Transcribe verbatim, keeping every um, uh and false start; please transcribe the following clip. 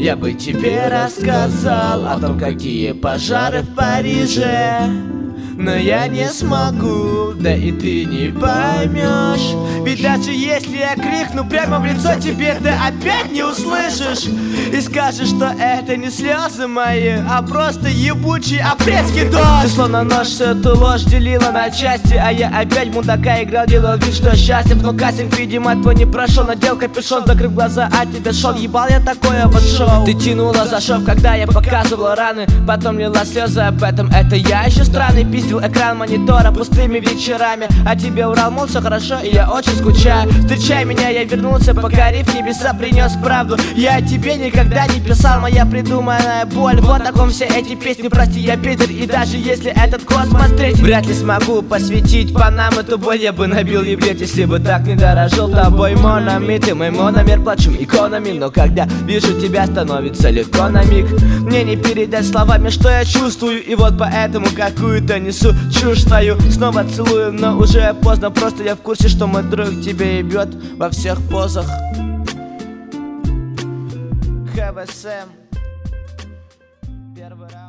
Я бы тебе рассказал о том, какие пожары в Париже, но я не смогу, да и ты не поймешь. Ведь даже если я крикну прямо в лицо тебе, ты опять не услышишь и скажешь, что это не слезы мои, а просто ебучий апрельский дождь. Ты словно нож всю эту ложь делила на части, а я опять мудака играл, делал вид, что счастлив. Но кастинг, видимо, твой не прошел. Надел капюшон, закрыв глаза, от тебя шел. Ебал я такое вот шоу. Ты тянула за шов, когда я показывал раны, потом лила слезы об этом. Это я еще странный, пиздил экран монитора пустыми вечерами, а тебе урал, мол, все хорошо, и я очень скучаю. Встречай меня, я вернулся, покорив небеса, принес правду. Я о тебе никогда не писал, моя придуманная боль. Вот о ком все эти песни, прости, я Питер. И даже если этот космос третий, вряд ли смогу посвятить по нам эту боль. Я бы набил еблет, если бы так не дорожил тобой, монами. Ты мой мономер, плачу иконами, но когда вижу тебя, становится легко на миг. Мне не передать словами, что я чувствую, и вот поэтому какую-то несу чушь твою. Снова целую, но уже поздно. Просто я в курсе, что мой друг тебе ебет во всех позах. ХВСМ. Первый раз.